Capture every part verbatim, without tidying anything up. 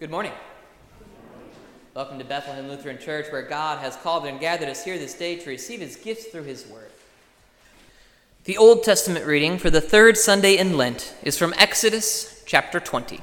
Good morning. Welcome to Bethlehem Lutheran Church, where God has called and gathered us here this day to receive his gifts through his word. The Old Testament reading for the third Sunday in Lent is from Exodus chapter twenty.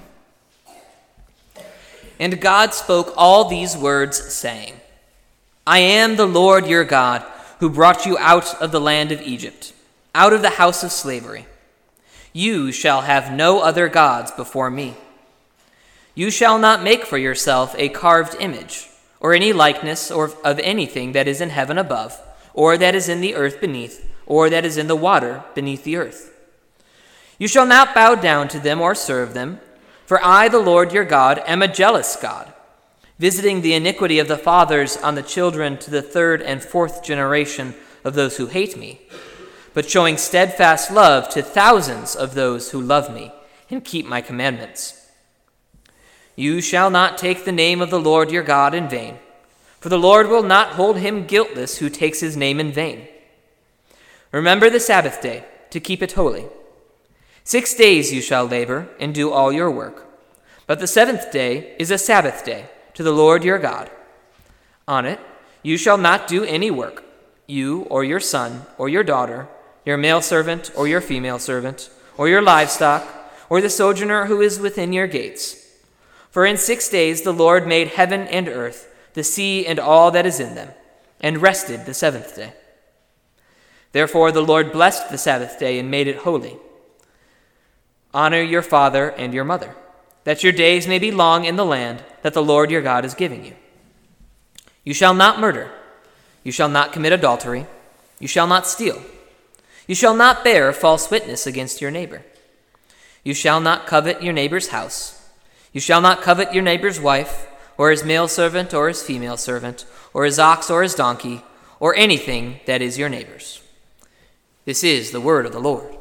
And God spoke all these words, saying, I am the Lord your God, who brought you out of the land of Egypt, out of the house of slavery. You shall have no other gods before me. You shall not make for yourself a carved image, or any likeness or of anything that is in heaven above, or that is in the earth beneath, or that is in the water beneath the earth. You shall not bow down to them or serve them, for I, the Lord your God, am a jealous God, visiting the iniquity of the fathers on the children to the third and fourth generation of those who hate me, but showing steadfast love to thousands of those who love me and keep my commandments. You shall not take the name of the Lord your God in vain, for the Lord will not hold him guiltless who takes his name in vain. Remember the Sabbath day to keep it holy. Six days you shall labor and do all your work, but the seventh day is a Sabbath day to the Lord your God. On it you shall not do any work, you or your son or your daughter, your male servant or your female servant, or your livestock, or the sojourner who is within your gates. For in six days the Lord made heaven and earth, the sea and all that is in them, and rested the seventh day. Therefore the Lord blessed the Sabbath day and made it holy. Honor your father and your mother, that your days may be long in the land that the Lord your God is giving you. You shall not murder. You shall not commit adultery. You shall not steal. You shall not bear false witness against your neighbor. You shall not covet your neighbor's house. You shall not covet your neighbor's wife, or his male servant, or his female servant, or his ox, or his donkey, or anything that is your neighbor's. This is the word of the Lord.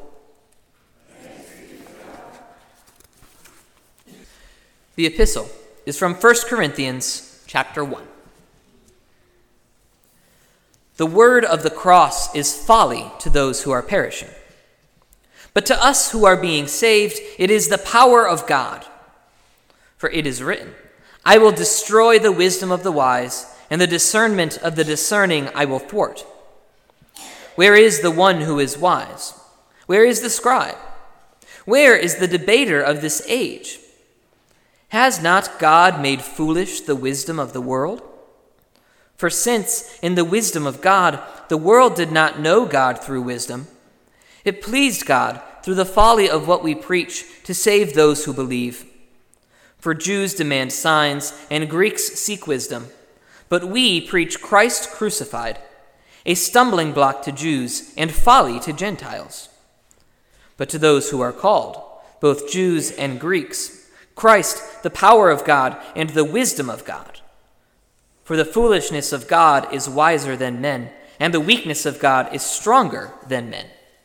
The epistle is from First Corinthians chapter one. The word of the cross is folly to those who are perishing. But to us who are being saved, it is the power of God. For it is written, I will destroy the wisdom of the wise, and the discernment of the discerning I will thwart. Where is the one who is wise? Where is the scribe? Where is the debater of this age? Has not God made foolish the wisdom of the world? For since, in the wisdom of God, the world did not know God through wisdom, it pleased God, through the folly of what we preach, to save those who believe. For Jews demand signs, and Greeks seek wisdom. But we preach Christ crucified, a stumbling block to Jews and folly to Gentiles. But to those who are called, both Jews and Greeks, Christ, the power of God and the wisdom of God. For the foolishness of God is wiser than men, and the weakness of God is stronger than men.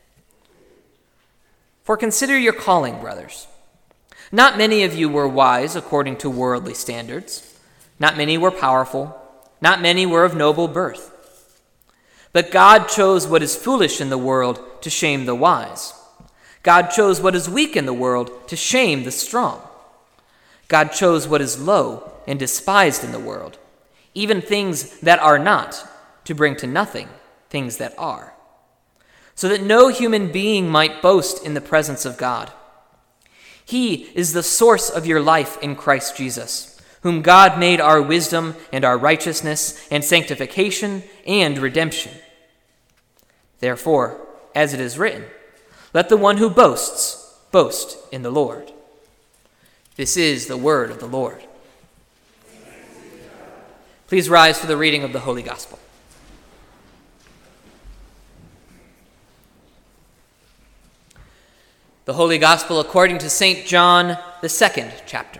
For consider your calling, brothers. Not many of you were wise according to worldly standards. Not many were powerful. Not many were of noble birth. But God chose what is foolish in the world to shame the wise. God chose what is weak in the world to shame the strong. God chose what is low and despised in the world, even things that are not, to bring to nothing things that are, so that no human being might boast in the presence of God. He is the source of your life in Christ Jesus, whom God made our wisdom and our righteousness and sanctification and redemption. Therefore, as it is written, let the one who boasts boast in the Lord. This is the word of the Lord. Please rise for the reading of the Holy Gospel. The Holy Gospel according to Saint John, the second chapter.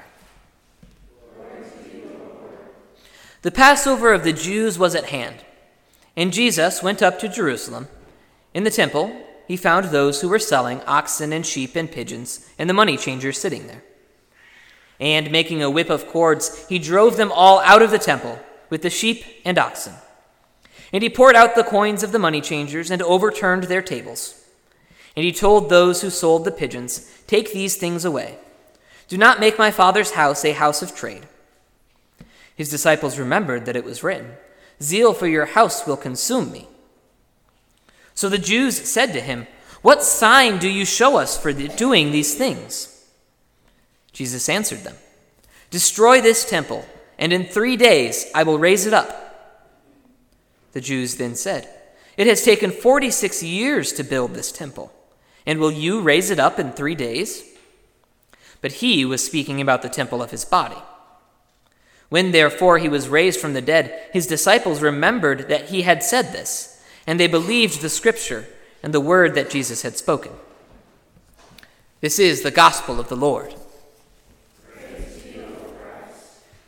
The Passover of the Jews was at hand, and Jesus went up to Jerusalem. In the temple, he found those who were selling oxen and sheep and pigeons, and the money changers sitting there. And making a whip of cords, he drove them all out of the temple with the sheep and oxen. And he poured out the coins of the money changers and overturned their tables. And he told those who sold the pigeons, take these things away. Do not make my Father's house a house of trade." His disciples remembered that it was written, "Zeal for your house will consume me." So the Jews said to him, "What sign do you show us for doing these things?" Jesus answered them, "Destroy this temple, and in three days I will raise it up." The Jews then said, "It has taken forty-six years to build this temple, and will you raise it up in three days?" But he was speaking about the temple of his body. When therefore he was raised from the dead, his disciples remembered that he had said this, and they believed the scripture and the word that Jesus had spoken. This is the gospel of the Lord. Praise to you, O Christ.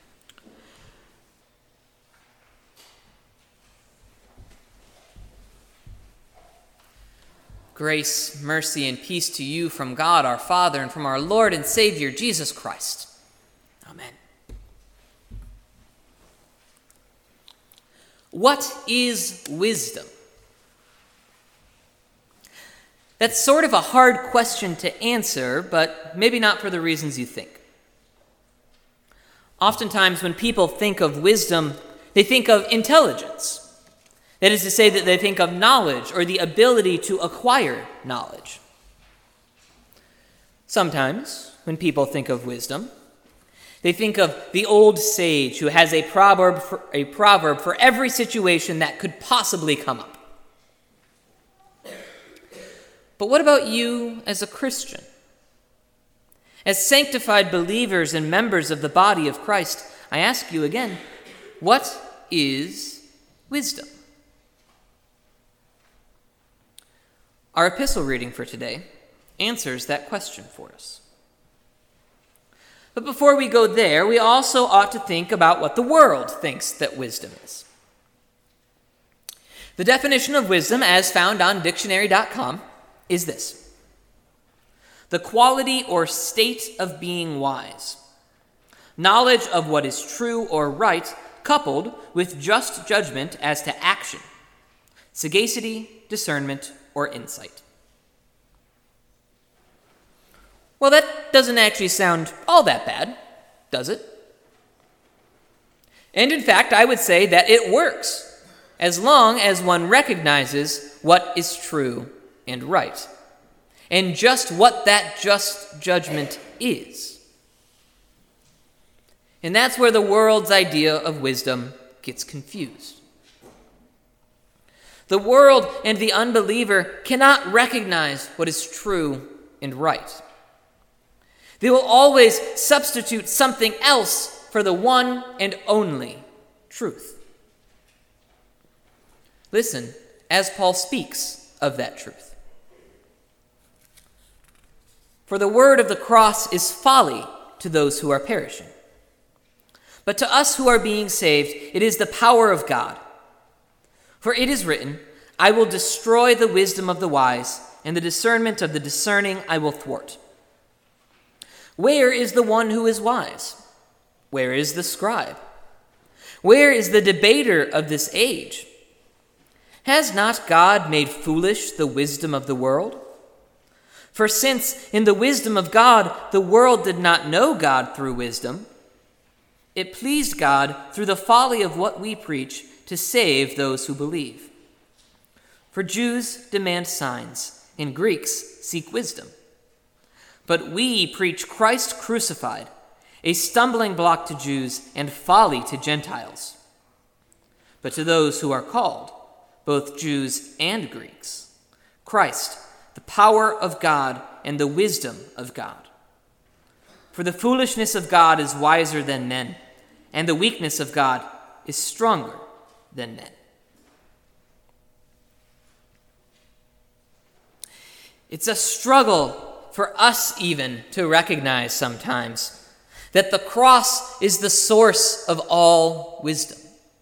Grace, mercy, and peace to you from God our Father and from our Lord and Savior Jesus Christ. Amen. What is wisdom? That's sort of a hard question to answer, but maybe not for the reasons you think. Oftentimes when people think of wisdom, they think of intelligence. That is to say that they think of knowledge or the ability to acquire knowledge. Sometimes when people think of wisdom, they think of the old sage who has a proverb for, a proverb for every situation that could possibly come up. But what about you as a Christian? As sanctified believers and members of the body of Christ, I ask you again, what is wisdom? Our epistle reading for today answers that question for us. But before we go there, we also ought to think about what the world thinks that wisdom is. The definition of wisdom, as found on dictionary dot com, is this: the quality or state of being wise, knowledge of what is true or right, coupled with just judgment as to action, sagacity, discernment, or insight. Well, that doesn't actually sound all that bad, does it? And in fact, I would say that it works, as long as one recognizes what is true and right, and just what that just judgment is. And that's where the world's idea of wisdom gets confused. The world and the unbeliever cannot recognize what is true and right. They will always substitute something else for the one and only truth. Listen as Paul speaks of that truth. For the word of the cross is folly to those who are perishing. But to us who are being saved, it is the power of God. For it is written, "I will destroy the wisdom of the wise, and the discernment of the discerning I will thwart." Where is the one who is wise? Where is the scribe? Where is the debater of this age? Has not God made foolish the wisdom of the world? For since in the wisdom of God the world did not know God through wisdom, it pleased God through the folly of what we preach to save those who believe. For Jews demand signs, and Greeks seek wisdom. But we preach Christ crucified, a stumbling block to Jews and folly to Gentiles. But to those who are called, both Jews and Greeks, Christ, the power of God and the wisdom of God. For the foolishness of God is wiser than men, and the weakness of God is stronger than men. It's a struggle for us even to recognize sometimes that the cross is the source of all wisdom.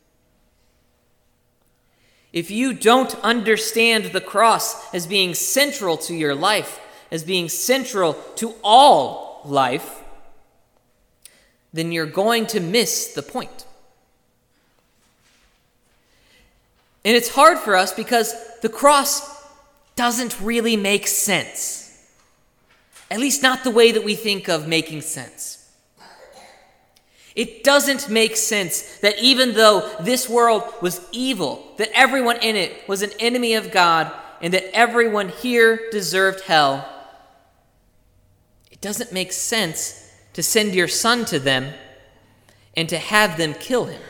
If you don't understand the cross as being central to your life, as being central to all life, then you're going to miss the point. And it's hard for us because the cross doesn't really make sense. At least not the way that we think of making sense. It doesn't make sense that even though this world was evil, that everyone in it was an enemy of God, and that everyone here deserved hell, it doesn't make sense to send your son to them and to have them kill him.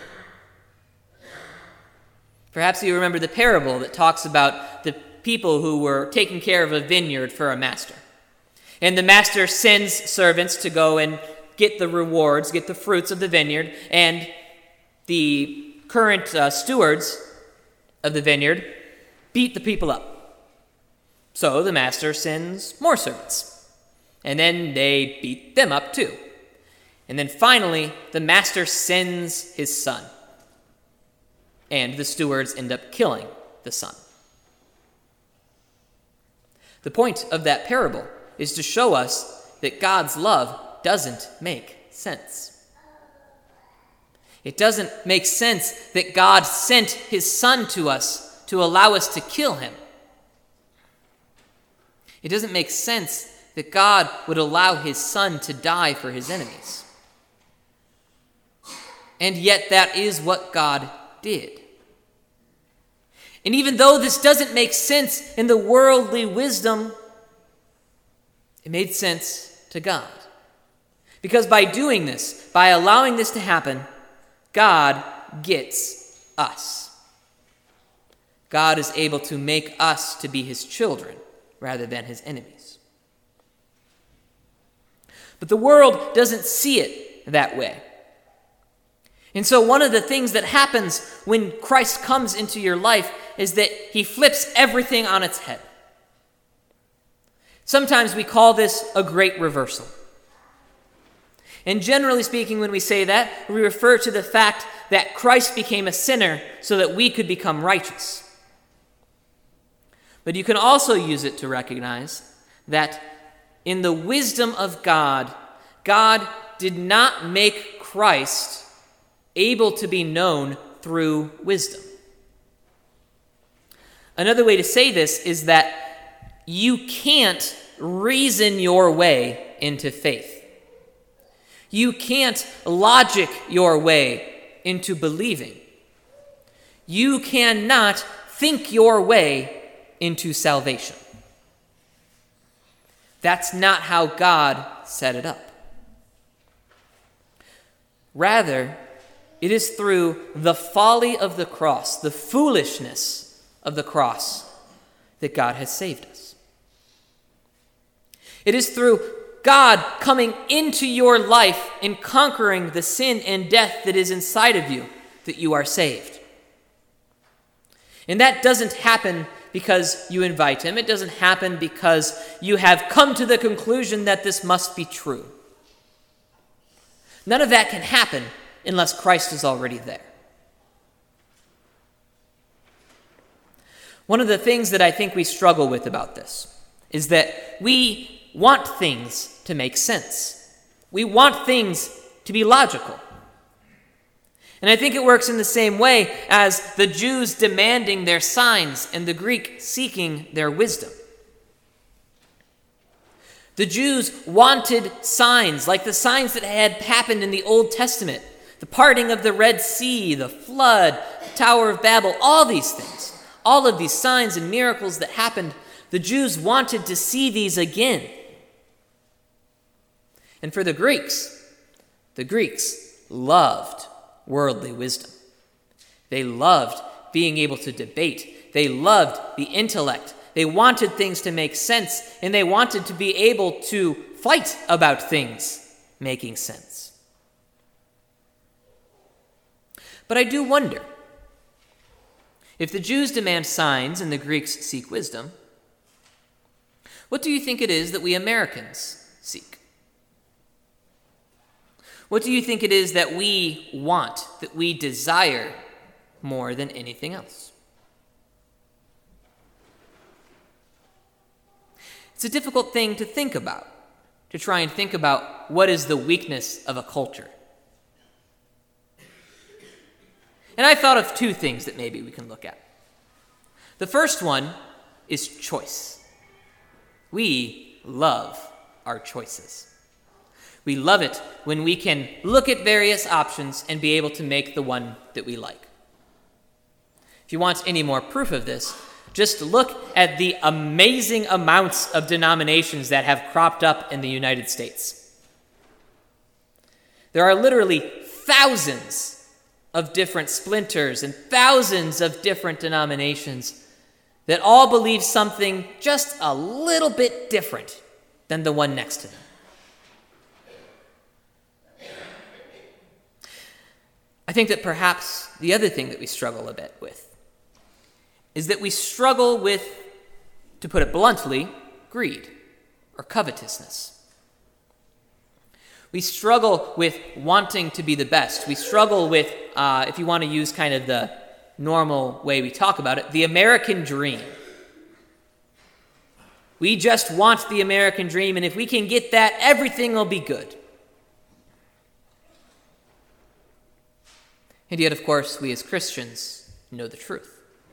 Perhaps you remember the parable that talks about the people who were taking care of a vineyard for a master. And the master sends servants to go and get the rewards, get the fruits of the vineyard, and the current uh, stewards of the vineyard beat the people up. So the master sends more servants, and then they beat them up too. And then finally, the master sends his son, and the stewards end up killing the son. The point of that parable is to show us that God's love doesn't make sense. It doesn't make sense that God sent his son to us to allow us to kill him. It doesn't make sense that God would allow his son to die for his enemies. And yet that is what God did. And even though this doesn't make sense in the worldly wisdom, it made sense to God. Because by doing this, by allowing this to happen, God gets us. God is able to make us to be his children rather than his enemies. But the world doesn't see it that way. And so one of the things that happens when Christ comes into your life is that he flips everything on its head. Sometimes we call this a great reversal. And generally speaking, when we say that, we refer to the fact that Christ became a sinner so that we could become righteous. But you can also use it to recognize that in the wisdom of God, God did not make Christ able to be known through wisdom. Another way to say this is that you can't reason your way into faith. You can't logic your way into believing. You cannot think your way into salvation. That's not how God set it up. Rather, it is through the folly of the cross, the foolishness of the cross, that God has saved us. It is through God coming into your life and conquering the sin and death that is inside of you that you are saved. And that doesn't happen because you invite him. It doesn't happen because you have come to the conclusion that this must be true. None of that can happen unless Christ is already there. One of the things that I think we struggle with about this is that we want things to make sense. We want things to be logical. And I think it works in the same way as the Jews demanding their signs and the Greek seeking their wisdom. The Jews wanted signs like the signs that had happened in the Old Testament. The parting of the Red Sea, the flood, the Tower of Babel, all these things, all of these signs and miracles that happened, the Jews wanted to see these again. And for the Greeks, the Greeks loved worldly wisdom. They loved being able to debate. They loved the intellect. They wanted things to make sense, and they wanted to be able to fight about things making sense. But I do wonder, if the Jews demand signs and the Greeks seek wisdom, what do you think it is that we Americans seek? What do you think it is that we want, that we desire more than anything else? It's a difficult thing to think about, to try and think about what is the weakness of a culture. And I thought of two things that maybe we can look at. The first one is choice. We love our choices. We love it when we can look at various options and be able to make the one that we like. If you want any more proof of this, just look at the amazing amounts of denominations that have cropped up in the United States. There are literally thousands of different splinters and thousands of different denominations that all believe something just a little bit different than the one next to them. I think that perhaps the other thing that we struggle a bit with is that we struggle with, to put it bluntly, greed or covetousness. We struggle with wanting to be the best. We struggle with, uh, if you want to use kind of the normal way we talk about it, the American dream. We just want the American dream, and if we can get that, everything will be good. And yet, of course, we as Christians know the truth.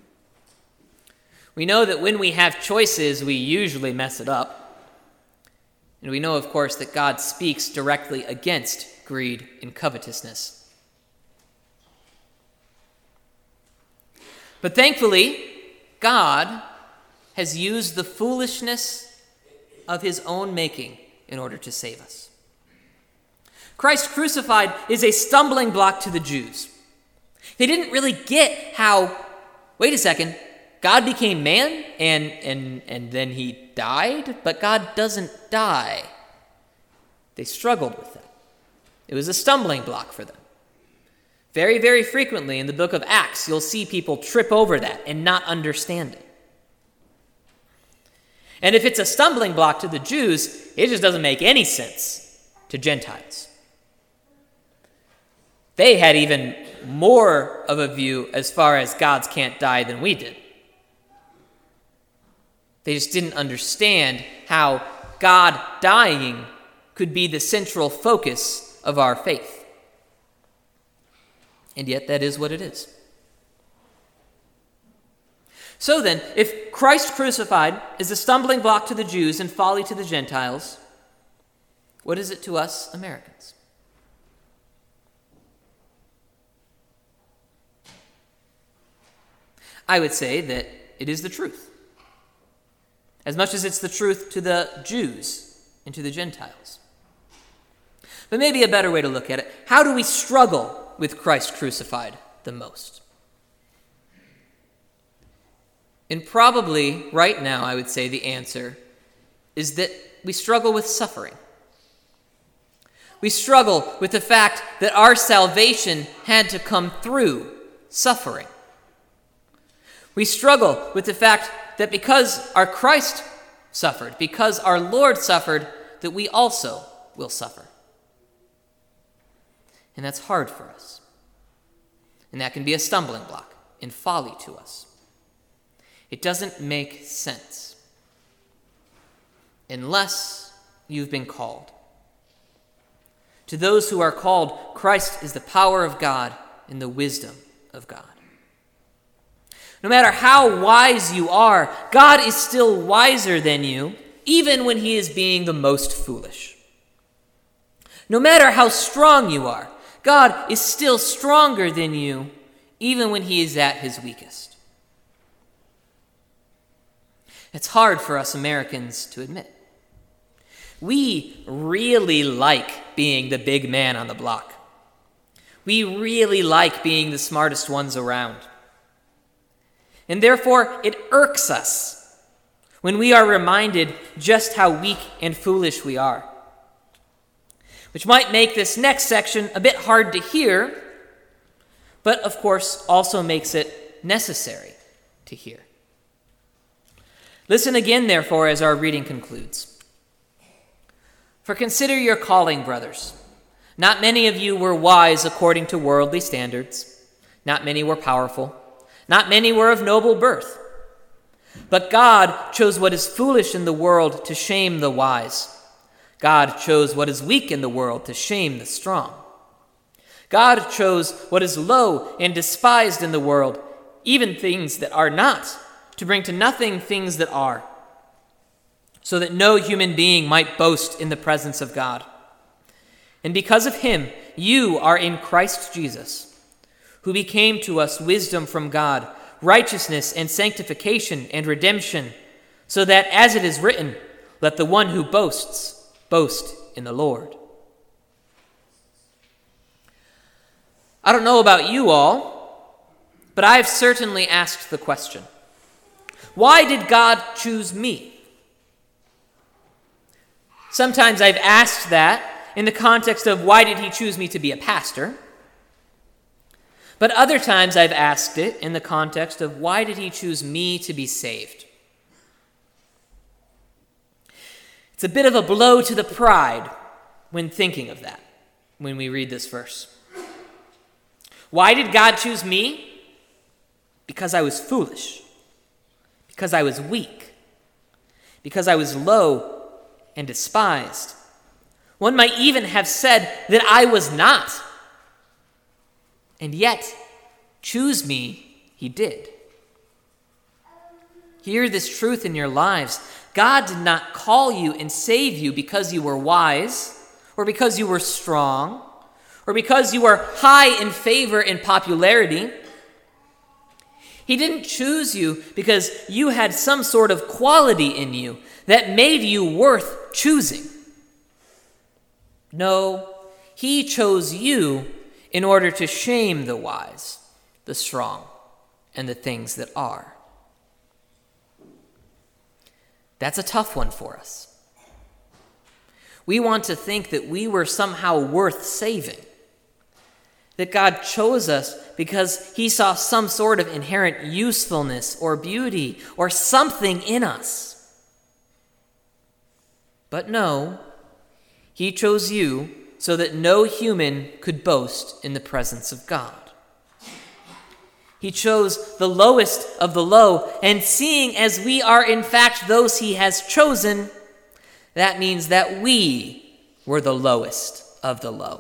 We know that when we have choices, we usually mess it up. And we know, of course, that God speaks directly against greed and covetousness. But thankfully, God has used the foolishness of his own making in order to save us. Christ crucified is a stumbling block to the Jews. They didn't really get how, wait a second, God became man and, and, and then he died, but God doesn't die. They struggled with that. It was a stumbling block for them. Very, very frequently in the book of Acts, you'll see people trip over that and not understand it. And if it's a stumbling block to the Jews, it just doesn't make any sense to Gentiles. They had even more of a view as far as gods can't die than we did. They just didn't understand how God dying could be the central focus of our faith. And yet that is what it is. So then, if Christ crucified is a stumbling block to the Jews and folly to the Gentiles, what is it to us Americans? I would say that it is the truth, as much as it's the truth to the Jews and to the Gentiles. But maybe a better way to look at it, how do we struggle with Christ crucified the most? And probably right now I would say the answer is that we struggle with suffering. We struggle with the fact that our salvation had to come through suffering. We struggle with the fact that because our Christ suffered, because our Lord suffered, that we also will suffer. And that's hard for us. And that can be a stumbling block and folly to us. It doesn't make sense unless you've been called. To those who are called, Christ is the power of God and the wisdom of God. No matter how wise you are, God is still wiser than you, even when he is being the most foolish. No matter how strong you are, God is still stronger than you, even when he is at his weakest. It's hard for us Americans to admit. We really like being the big man on the block. We really like being the smartest ones around. And therefore, it irks us when we are reminded just how weak and foolish we are. Which might make this next section a bit hard to hear, but of course also makes it necessary to hear. Listen again, therefore, as our reading concludes. For consider your calling, brothers. Not many of you were wise according to worldly standards. Not many were powerful. Not many were of noble birth. But God chose what is foolish in the world to shame the wise. God chose what is weak in the world to shame the strong. God chose what is low and despised in the world, even things that are not, to bring to nothing things that are, so that no human being might boast in the presence of God. And because of him, you are in Christ Jesus, who became to us wisdom from God, righteousness and sanctification and redemption, so that, as it is written, let the one who boasts boast in the Lord. I don't know about you all, but I've certainly asked the question, why did God choose me? Sometimes I've asked that in the context of why did he choose me to be a pastor? But other times I've asked it in the context of why did he choose me to be saved? It's a bit of a blow to the pride when thinking of that, when we read this verse. Why did God choose me? Because I was foolish, because I was weak, because I was low and despised. One might even have said that I was not. And yet, choose me, he did. Hear this truth in your lives. God did not call you and save you because you were wise, or because you were strong, or because you were high in favor and popularity. He didn't choose you because you had some sort of quality in you that made you worth choosing. No, he chose you in order to shame the wise, the strong, and the things that are. That's a tough one for us. We want to think that we were somehow worth saving, that God chose us because he saw some sort of inherent usefulness or beauty or something in us. But no, he chose you so that no human could boast in the presence of God. He chose the lowest of the low, and seeing as we are in fact those he has chosen, that means that we were the lowest of the low.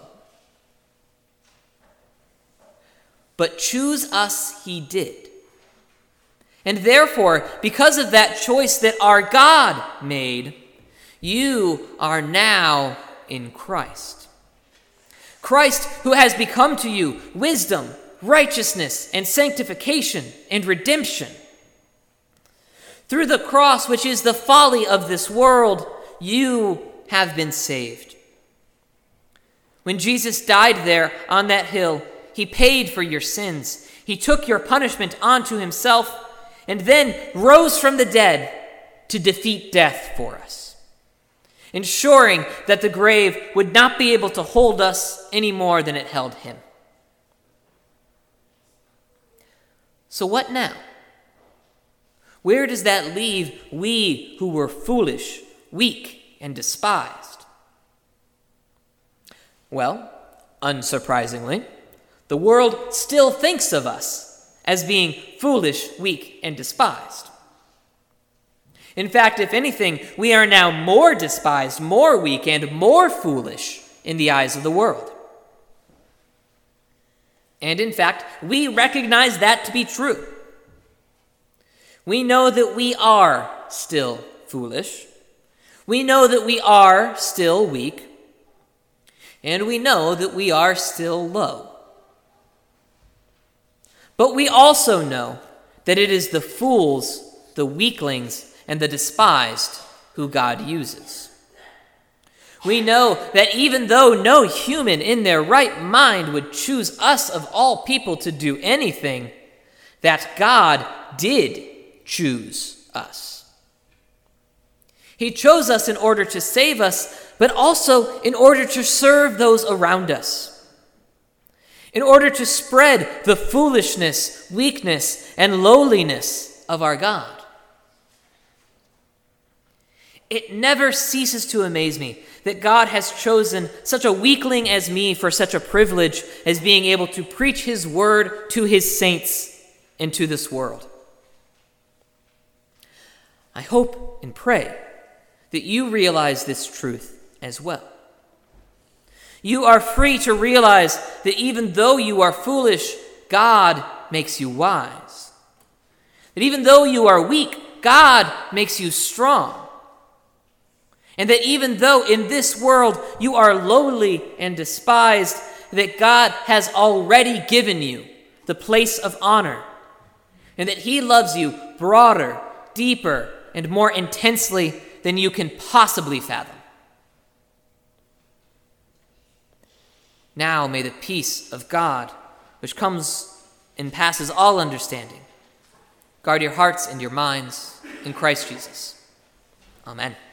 But choose us he did. And therefore, because of that choice that our God made, you are now in Christ. Christ, who has become to you wisdom, righteousness, and sanctification and redemption. Through the cross, which is the folly of this world, you have been saved. When Jesus died there on that hill, he paid for your sins. He took your punishment onto himself and then rose from the dead to defeat death for us, ensuring that the grave would not be able to hold us any more than it held him. So what now? Where does that leave we who were foolish, weak, and despised? Well, unsurprisingly, the world still thinks of us as being foolish, weak, and despised. In fact, if anything, we are now more despised, more weak, and more foolish in the eyes of the world. And in fact, we recognize that to be true. We know that we are still foolish. We know that we are still weak. And we know that we are still low. But we also know that it is the fools, the weaklings, and the despised who God uses. We know that even though no human in their right mind would choose us of all people to do anything, that God did choose us. He chose us in order to save us, but also in order to serve those around us, in order to spread the foolishness, weakness, and lowliness of our God. It never ceases to amaze me that God has chosen such a weakling as me for such a privilege as being able to preach his word to his saints and to this world. I hope and pray that you realize this truth as well. You are free to realize that even though you are foolish, God makes you wise. That even though you are weak, God makes you strong. And that even though in this world you are lowly and despised, that God has already given you the place of honor, and that he loves you broader, deeper, and more intensely than you can possibly fathom. Now may the peace of God, which comes and passes all understanding, guard your hearts and your minds in Christ Jesus. Amen.